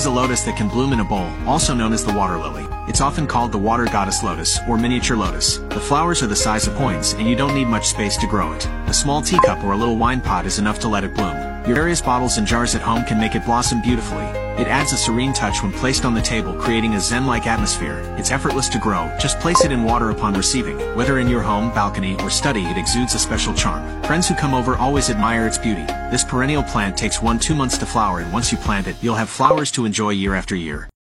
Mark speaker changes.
Speaker 1: is a lotus that can bloom in a bowl, also known as the water lily. It's often called the water goddess lotus, or miniature lotus. The flowers are the size of coins, and you don't need much space to grow it. A small teacup or a little wine pot is enough to let it bloom. Your various bottles and jars at home can make it blossom beautifully. It adds a serene touch when placed on the table, creating a zen-like atmosphere. It's effortless to grow, just place it in water upon receiving. Whether in your home, balcony, or study, it exudes a special charm. Friends who come over always admire its beauty. This perennial plant takes 1-2 months to flower, and once you plant it, you'll have flowers to enjoy year after year.